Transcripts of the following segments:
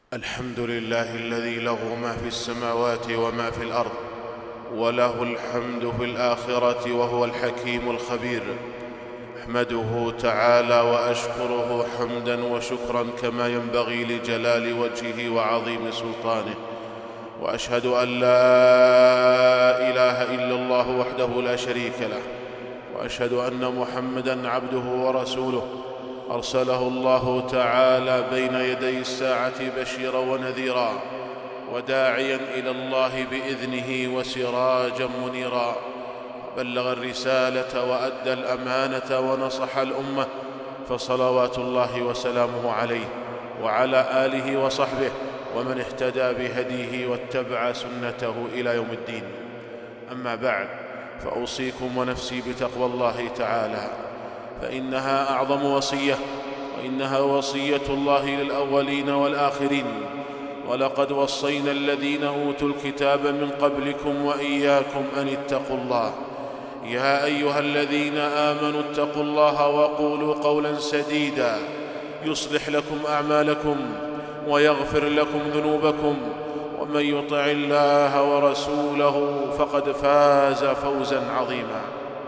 الحمد لله الذي له ما في السماوات وما في الأرض، وله الحمد في الآخرة، وهو الحكيم الخبير. أحمده تعالى وأشكره حمدا وشكرا كما ينبغي لجلال وجهه وعظيم سلطانه، وأشهد أن لا إله إلا الله وحده لا شريك له، وأشهد أن محمدًا عبده ورسوله أرسله الله تعالى بين يدي الساعة بشيرا ونذيرا، وداعيا إلى الله بإذنه وسراجا منيرا، بلغ الرسالة وأدى الأمانة ونصح الأمة، فصلوات الله وسلامه عليه وعلى آله وصحبه ومن اهتدى بهديه واتبع سنته إلى يوم الدين. أما بعد، فأوصيكم ونفسي بتقوى الله تعالى، فإنها أعظم وصية، وإنها وصية الله للأولين والآخرين. ولقد وصينا الذين أوتوا الكتاب من قبلكم وإياكم أن اتقوا الله. يا أيها الذين آمنوا اتقوا الله وقولوا قولا سديدا يصلح لكم أعمالكم ويغفر لكم ذنوبكم، ومن يطع الله ورسوله فقد فاز فوزا عظيما.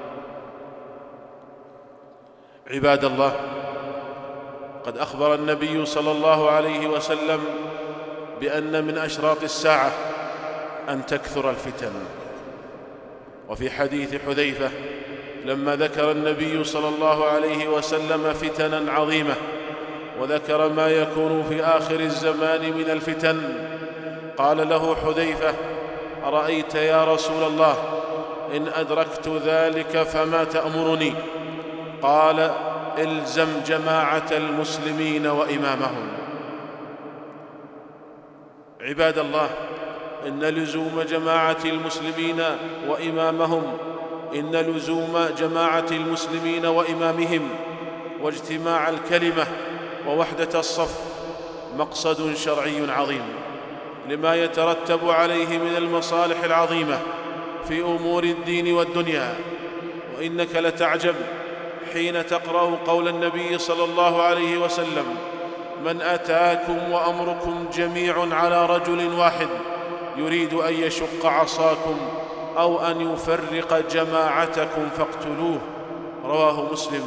عباد الله، قد أخبر النبي صلى الله عليه وسلم بأن من أشراط الساعة أن تكثر الفتن. وفي حديث حذيفة لما ذكر النبي صلى الله عليه وسلم فتنا عظيمة، وذكر ما يكون في آخر الزمان من الفتن، قال له حذيفة: أرأيت يا رسول الله إن أدركت ذلك فما تأمرني؟ قال: الزم جماعة المسلمين وإمامهم. عباد الله، إن لزوم جماعة المسلمين وإمامهم واجتماع الكلمة ووحدة الصف مقصد شرعي عظيم، لما يترتب عليه من المصالح العظيمة في أمور الدين والدنيا. وإنك لتعجب حين تقرأ قول النبي صلى الله عليه وسلم: من أتاكم وأمركم جميع على رجل واحد يريد أن يشق عصاكم أو أن يفرق جماعتكم فاقتلوه. رواه مسلم.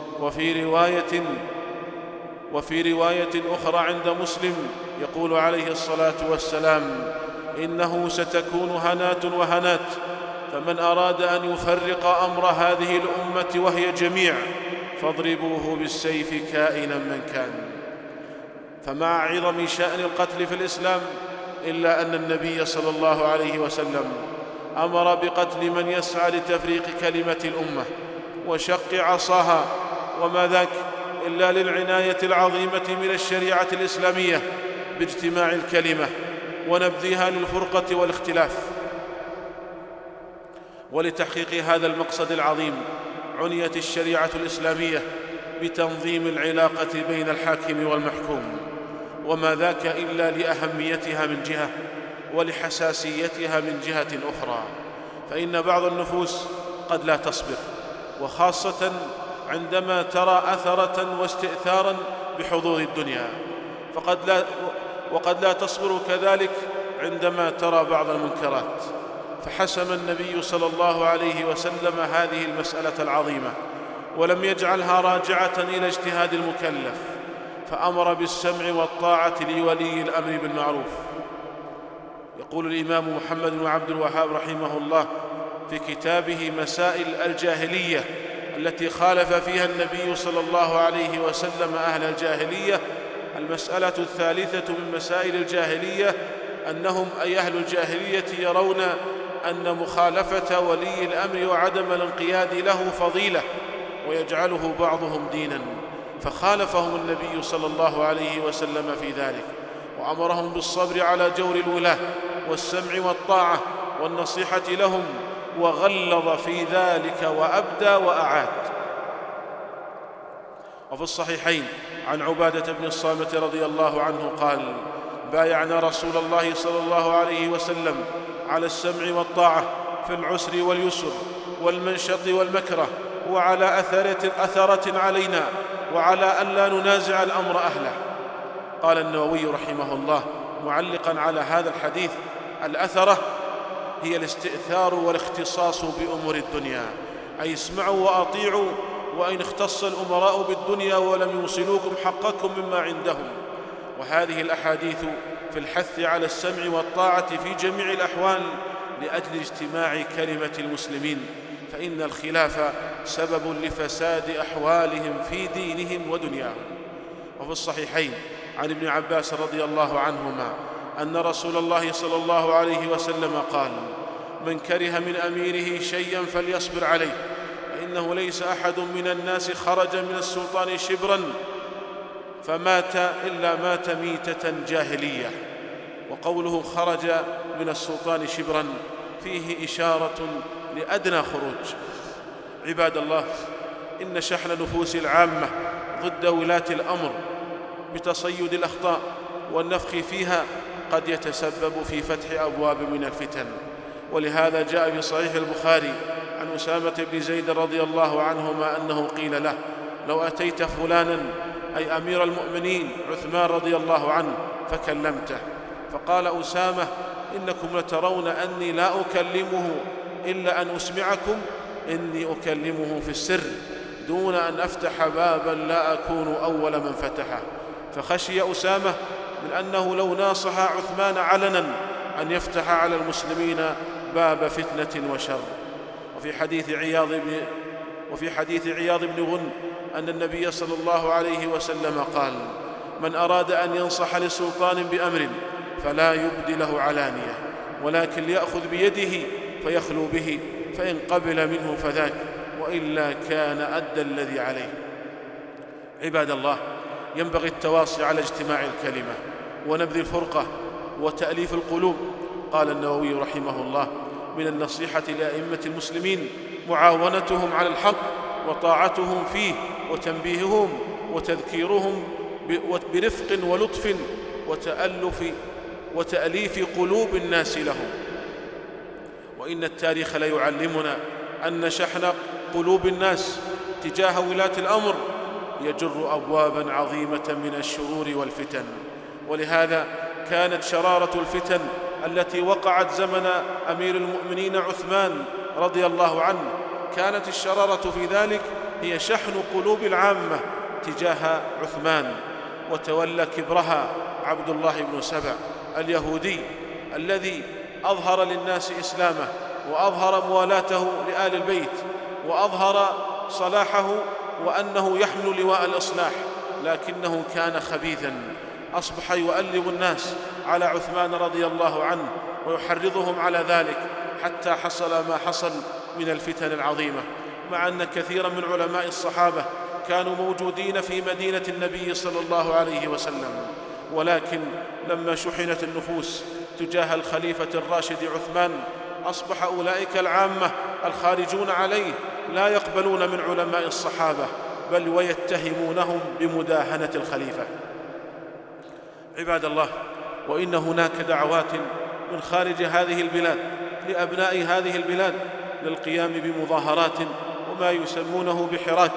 وفي رواية أخرى عند مسلم يقول عليه الصلاة والسلام: إنه ستكون هنات وهنات، فمن أراد أن يفرق أمر هذه الأمة وهي جميع فاضربوه بالسيف كائنا من كان. فمع عظم شأن القتل في الإسلام، إلا أن النبي صلى الله عليه وسلم أمر بقتل من يسعى لتفريق كلمة الأمة وشق عصاها، وما ذاك إلا للعناية العظيمة من الشريعة الإسلامية باجتماع الكلمة ونبذها للفرقة والاختلاف. ولتحقيق هذا المقصد العظيم عنيت الشريعة الإسلامية بتنظيم العلاقة بين الحاكم والمحكوم، وما ذاك إلا لأهميتها من جهة ولحساسيتها من جهة أخرى. فإن بعض النفوس قد لا تصبر، وخاصة عندما ترى أثرة واستئثارا بحظوظ الدنيا، وقد لا تصبر كذلك عندما ترى بعض المنكرات. فحسم النبي صلى الله عليه وسلم هذه المسألة العظيمة، ولم يجعلها راجعة إلى اجتهاد المكلف، فأمر بالسمع والطاعة لولي الأمر بالمعروف. يقول الإمام محمد بن عبد الوهاب رحمه الله في كتابه مسائل الجاهلية التي خالف فيها النبي صلى الله عليه وسلم أهل الجاهلية: المسألة الثالثة من مسائل الجاهلية أنهم أي أهل الجاهلية يرون أن مخالفة ولي الأمر وعدم الانقياد له فضيلة، ويجعله بعضهم دينا، فخالفهم النبي صلى الله عليه وسلم في ذلك، وأمرهم بالصبر على جور الولاة والسمع والطاعة والنصيحة لهم، وغلظ في ذلك وأبدى وأعاد. وفي الصحيحين عن عبادة بن الصامت رضي الله عنه قال: بايعنا رسول الله صلى الله عليه وسلم على السمع والطاعة في العسر واليسر والمنشط والمكره، وعلى أثرة علينا، وعلى أن لا ننازع الأمر أهله. قال النووي رحمه الله معلقا على هذا الحديث: الأثرة هي الاستئثار والاختصاص بأمور الدنيا، أي اسمعوا وأطيعوا، وإن اختص الأمراء بالدنيا ولم يوصلوكم حقكم مما عندهم. وهذه الأحاديث في الحث على السمع والطاعة في جميع الأحوال لأجل اجتماع كلمة المسلمين، فإن الخلاف سبب لفساد أحوالهم في دينهم ودنياهم. وفي الصحيحين عن ابن عباس رضي الله عنهما أن رسول الله صلى الله عليه وسلم قال: من كره من أميره شيئا فليصبر عليه، فإنه ليس أحد من الناس خرج من السلطان شبرا فمات إلا مات ميتة جاهلية. وقوله خرج من السلطان شبرا فيه إشارة لأدنى خروج. عباد الله، إن شحن نفوس العامة ضد ولاة الأمر بتصيد الأخطاء والنفخ فيها قد يتسبب في فتح أبواب من الفتن. ولهذا جاء في صحيح البخاري عن أسامة بن زيد رضي الله عنهما أنه قيل له: لو أتيت فلانا، أي أمير المؤمنين عثمان رضي الله عنه، فكلمته، فقال أسامة: إنكم لترون أني لا أكلمه إلا أن أسمعكم، إني أكلمه في السر دون أن أفتح بابا لا أكون أول من فتحه. فخشي أسامة من أنه لو ناصح عثمان علنا أن يفتح على المسلمين باب فتنة وشر. وفي حديث عياض بن غن أن النبي صلى الله عليه وسلم قال: من أراد أن ينصح لسلطان بأمر فلا يبدي له علانية، ولكن ليأخذ بيده فيخلو به، فإن قبل منه فذاك، وإلا كان أدى الذي عليه. عباد الله، ينبغي التواصي على اجتماع الكلمة ونبذ الفرقة وتأليف القلوب. قال النووي رحمه الله: من النصيحة لأئمة المسلمين معاونتهم على الحق وطاعتهم فيه، وتنبيههم وتذكيرهم برفق ولطف وتأليف قلوب الناس لهم. وإن التاريخ ليعلمنا أن شحن قلوب الناس تجاه ولاة الأمر يجر أبوابا عظيمة من الشرور والفتن. ولهذا كانت شرارة الفتن التي وقعت زمن أمير المؤمنين عثمان رضي الله عنه، كانت الشرارة في ذلك هي شحن قلوب العامة تجاه عثمان. وتولى كبرها عبد الله بن سبع اليهودي الذي أظهر للناس إسلامه، وأظهر موالاته لآل البيت، وأظهر صلاحه وأنه يحمل لواء الإصلاح، لكنه كان خبيثا. أصبح يؤلب الناس على عثمان رضي الله عنه ويحرضهم على ذلك، حتى حصل ما حصل من الفتن العظيمة. مع أن كثيرا من علماء الصحابة كانوا موجودين في مدينة النبي صلى الله عليه وسلم، ولكن لما شحنت النفوس تجاه الخليفة الراشد عثمان، أصبح أولئك العامة الخارجون عليه لا يقبلون من علماء الصحابة، بل ويتهمونهم بمداهنة الخليفة. عباد الله، وإن هناك دعوات من خارج هذه البلاد لأبناء هذه البلاد للقيام بمظاهرات وما يسمونه بحراك،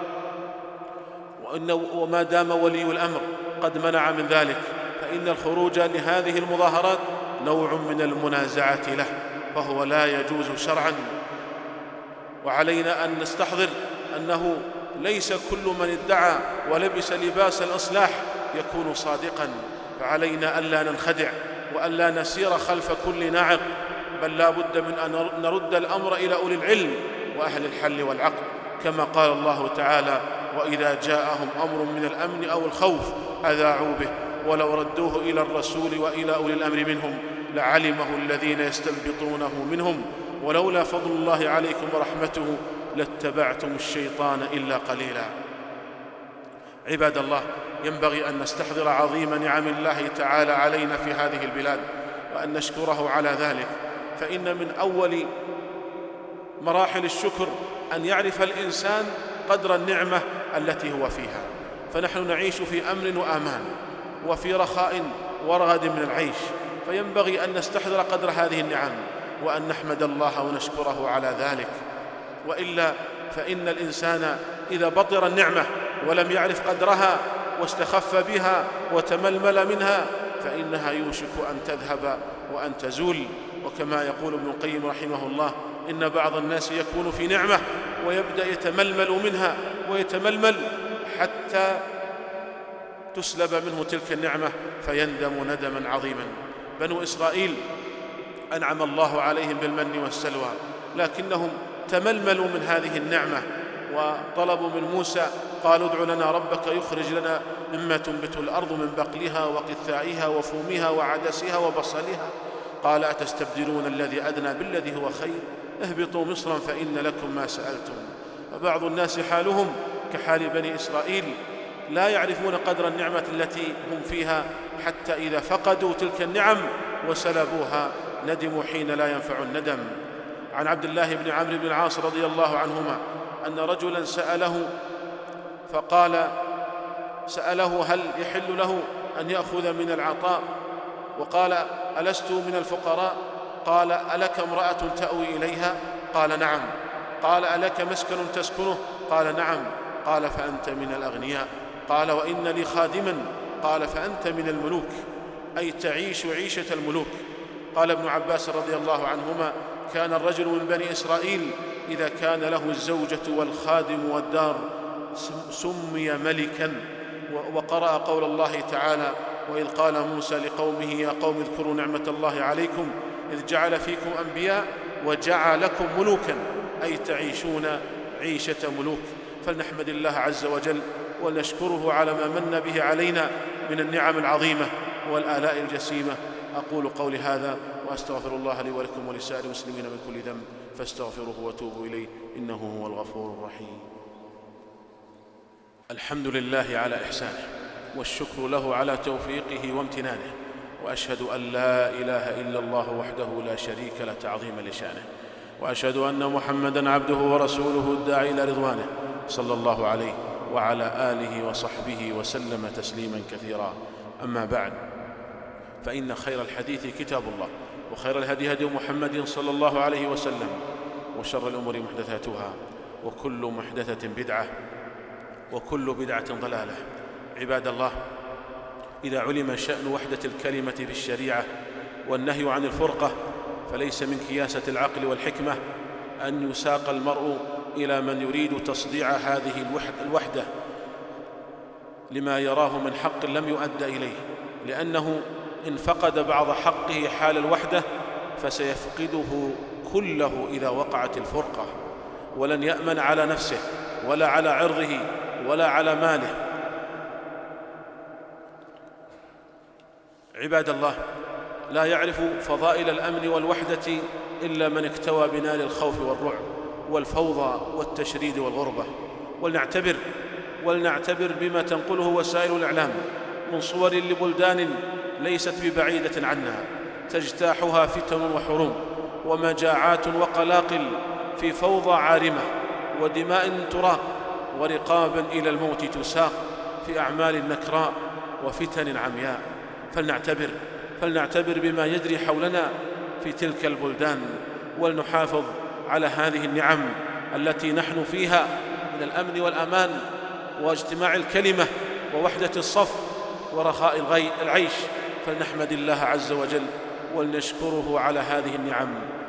وما دام ولي الأمر قد منع من ذلك، فإن الخروج لهذه المظاهرات نوع من المنازعة له، فهو لا يجوز شرعا. وعلينا أن نستحضر أنه ليس كل من ادعى ولبس لباس الإصلاح يكون صادقا، فعلينا ألا ننخدع وألا نسير خلف كل ناعق، بل لا بد من أن نرد الأمر إلى أولي العلم وأهل الحل والعقد، كما قال الله تعالى: وإذا جاءهم أمر من الأمن أو الخوف أذاعوا به ولو ردوه إلى الرسول وإلى أولي الأمر منهم لعلمه الذين يستنبطونه منهم ولولا فضل الله عليكم ورحمته لاتبعتم الشيطان إلا قليلا. عباد الله، ينبغي أن نستحضر عظيم نعم الله تعالى علينا في هذه البلاد، وأن نشكره على ذلك، فإن من أول مراحل الشكر أن يعرف الإنسان قدر النعمة التي هو فيها. فنحن نعيش في أمن وأمان وفي رخاء ورغد من العيش، فينبغي أن نستحضر قدر هذه النعم وأن نحمد الله ونشكره على ذلك. وإلا فإن الإنسان إذا بطر النعمة ولم يعرف قدرها واستخف بها وتململ منها فإنها يوشك أن تذهب وأن تزول. وكما يقول ابن القيم رحمه الله: إن بعض الناس يكون في نعمة ويبدأ يتململ منها ويتململ حتى تسلب منه تلك النعمة فيندم ندما عظيما. بنو إسرائيل أنعم الله عليهم بالمن والسلوى، لكنهم تململوا من هذه النعمة وطلبوا من موسى، قالوا: ادع لنا ربك يخرج لنا مما تنبت الأرض من بقلها وقثائها وفومها وعدسها وبصلها. قال: أتستبدلون الذي أدنى بالذي هو خير، اهبطوا مصرا فإن لكم ما سألتم. وبعض الناس حالهم كحال بني إسرائيل، لا يعرفون قدر النعمة التي هم فيها، حتى إذا فقدوا تلك النعم وسلبوها ندموا حين لا ينفع الندم. عن عبد الله بن عمرو بن العاص رضي الله عنهما أن رجلا سأله هل يحل له أن يأخذ من العطاء؟ وقال: ألست من الفقراء؟ قال: ألك امرأة تأوي إليها؟ قال: نعم. قال: ألك مسكن تسكنه؟ قال: نعم. قال: فأنت من الأغنياء. قال: وإن لي خادما؟ قال: فأنت من الملوك، أي تعيش عيشة الملوك. قال ابن عباس رضي الله عنهما: كان الرجل من بني إسرائيل إذا كان له الزوجة والخادم والدار سمي ملكا. وقرأ قول الله تعالى: وإذ قال موسى لقومه يا قوم اذكروا نعمة الله عليكم إذ جعل فيكم أنبياء وجعلكم ملوكا، أي تعيشون عيشة ملوك. فلنحمد الله عز وجل ونشكره على ما من به علينا من النعم العظيمة والآلاء الجسيمة. أقول قولي هذا وأستغفر الله لي ولكم ولسائر المسلمين من كل ذنب فاستغفروه وتوبوا إليه إنه هو الغفور الرحيم. الحمد لله على إحسانه، والشكر له على توفيقه وامتنانه، وأشهد أن لا إله إلا الله وحده لا شريك له تعظيما لشانه، وأشهد أن محمدًا عبده ورسوله الداعي إلى رضوانه صلى الله عليه وعلى آله وصحبه وسلم تسليما كثيرا. أما بعد، فإن خير الحديث كتاب الله، وخير الهدي هدي محمد صلى الله عليه وسلم، وشر الأمور محدثاتها، وكل محدثة بدعة، وكل بدعة ضلالة. عباد الله، إذا علم شأن وحدة الكلمة في الشريعة والنهي عن الفرقة، فليس من كياسة العقل والحكمة أن يساق المرء إلى من يريد تصديع هذه الوحدة لما يراه من حق لم يؤد إليه، لأنه إن فقد بعض حقه حال الوحدة فسيفقده كله إذا وقعت الفرقة، ولن يأمن على نفسه ولا على عرضه ولا على ماله. عباد الله، لا يعرف فضائل الأمن والوحدة إلا من اكتوى بنار الخوف والرعب والفوضى والتشريد والغربة. ولنعتبر بما تنقله وسائل الإعلام من صور لبلدان ليست ببعيدة عنا تجتاحها فتن وحروب ومجاعات وقلاقل في فوضى عارمة ودماء تراق ورقابا إلى الموت تساق في أعمال نكراء وفتن عمياء. فلنعتبر بما يجري حولنا في تلك البلدان، ولنحافظ على هذه النعم التي نحن فيها من الأمن والأمان واجتماع الكلمة ووحدة الصف ورخاء العيش. فلنحمد الله عز وجل ولنشكره على هذه النعم.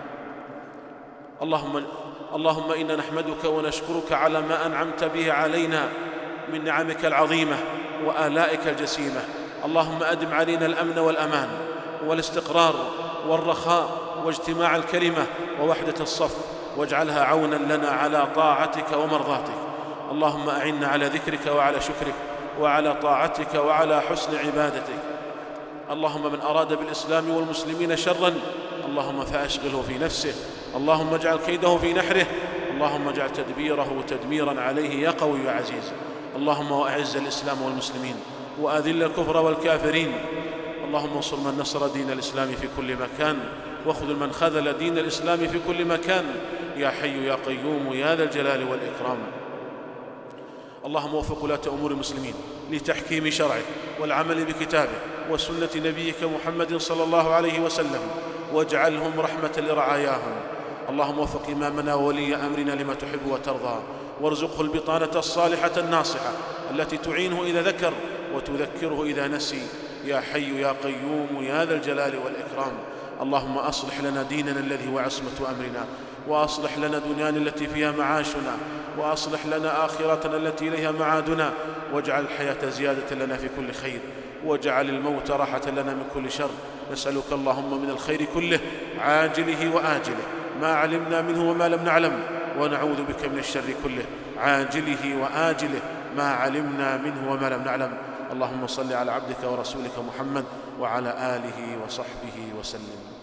اللهم إنا نحمدك ونشكرك على ما أنعمت به علينا من نعمك العظيمة وآلائك الجسيمة. اللهم أدم علينا الأمن والأمان والاستقرار والرخاء واجتماع الكلمة ووحدة الصف، واجعلها عونا لنا على طاعتك ومرضاتك. اللهم أعنا على ذكرك وعلى شكرك وعلى طاعتك وعلى حسن عبادتك. اللهم من أراد بالإسلام والمسلمين شرا اللهم فأشغله في نفسه، اللهم اجعل كيده في نحره، اللهم اجعل تدبيره تدميرا عليه يا قوي يا عزيز. اللهم وأعز الإسلام والمسلمين وأذل الكفر والكافرين. اللهم انصر من نصر دين الإسلام في كل مكان، واخذل من خذل دين الإسلام في كل مكان، يا حي يا قيوم يا ذا الجلال والإكرام. اللهم وفق ولاة أمور المسلمين لتحكيم شرعك والعمل بكتابه وسنة نبيك محمد صلى الله عليه وسلم، واجعلهم رحمة لرعاياهم. اللهم وفق إمامنا وولي أمرنا لما تحب وترضى، وارزقه البطانة الصالحة الناصحة التي تعينه إذا ذكر وتذكره إذا نسي، يا حي يا قيوم يا ذا الجلال والإكرام. اللهم أصلح لنا ديننا الذي هو عصمة أمرنا، وأصلح لنا دنيانا التي فيها معاشنا، وأصلح لنا آخرتنا التي إليها معادنا، واجعل الحياة زيادة لنا في كل خير، واجعل الموت راحة لنا من كل شر. نسألك اللهم من الخير كله عاجله وآجله، ما علمنا منه وما لم نعلم، ونعوذ بك من الشر كله عاجله وآجله، ما علمنا منه وما لم نعلم. اللهم صل على عبدك ورسولك محمد وعلى آله وصحبه وسلم.